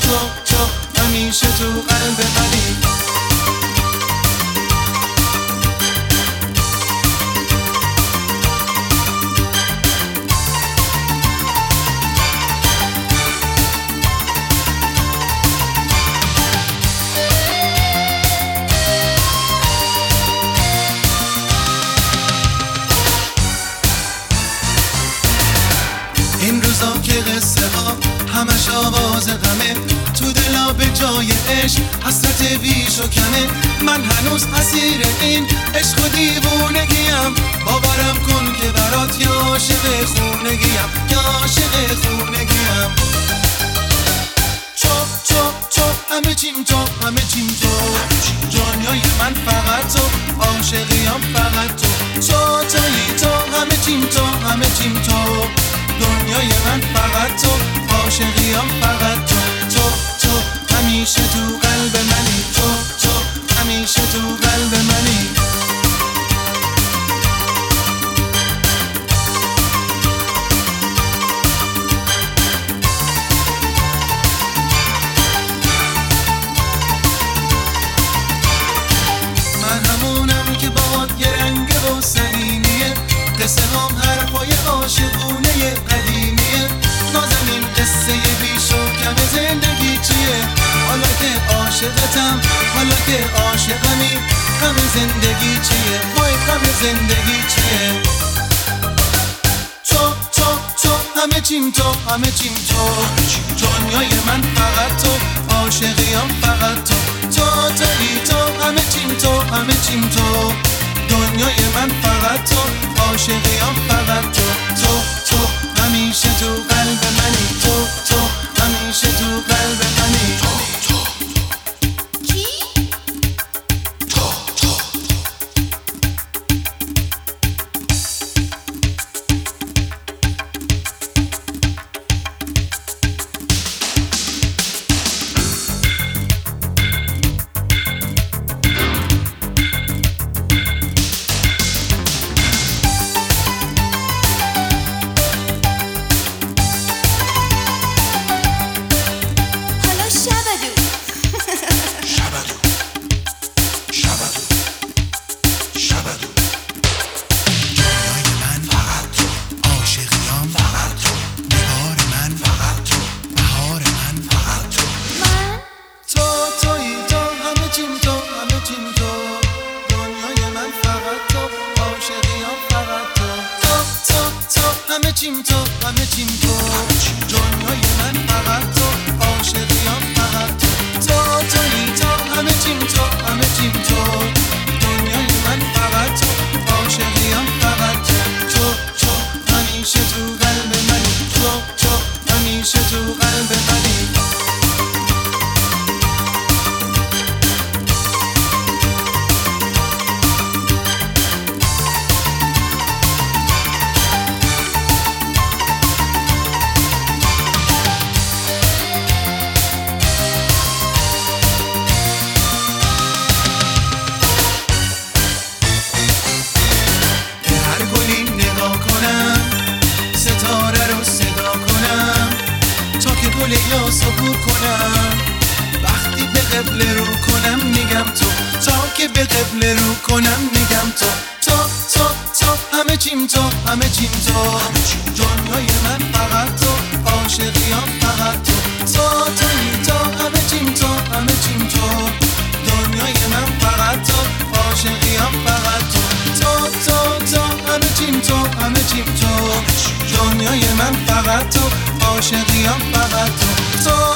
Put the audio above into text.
تو همیشه تو قلب منی. این روزا که قصه ها همش آواز غمه، تو دلا به جای عشق حسرت بیش و کمه. من هنوز اسیر این عشق و دیوونگیم، باورم کن که برات یا عاشق خونگیم، یا عاشق خونگیم. تو همه چیم تو، همه چیم تو، دنیای من فقط تو، عاشقیم فقط تو. تویی تو، همه چیم تو، همه چیم تو، دنیای من فقط تو، عاشقیم فقط تو همیشه تو قلب منی. تو همیشه تو قلب منی. من همونم که باهات یه رنگ و سنینیه، قصه هم حرفای عاشقونه قدیمیه. نازنین قصه بیش و کم زندگی چیه؟ حالا که عاشقتم، حالا که عاشقمی، غم زندگی چیه؟ وای غم زندگی چیه؟ تو همه چیم تو، همه چیم تو، دنیای من فقط تو، عاشقیم فقط تویی تو، همه چیم تو، همه چیم تو، دنیای من فقط تو، عاشقیم فقط تو همیشه تو قلب منی. تو همیشه تو قلب منی. همه چیم تو، همه چیم تو، دنیای من فقط تو، عاشقیم فقط تویی تو، همه چیم تو، همه چیم تو، دنیای من فقط تو، عاشقیم فقط تو همیشه تو قلب منی. تو همیشه تو قلب منی. ستاره رو صدا کنم تا که گل یا سکو کنم، وقتی به قبله رو کنم میگم تو، تا که به قبله رو کنم میگم تو همه چیم تو، همه چیم تو، دنیای من فقط تو، عاشقیم فقط تویی تو، همه چیم تو، همه چیم تو، دنیای من فقط تو، عاشقیم فقط تو همه چیم تو، همه چیم تو، دنیای من فقط تو، عاشقیم فقط تو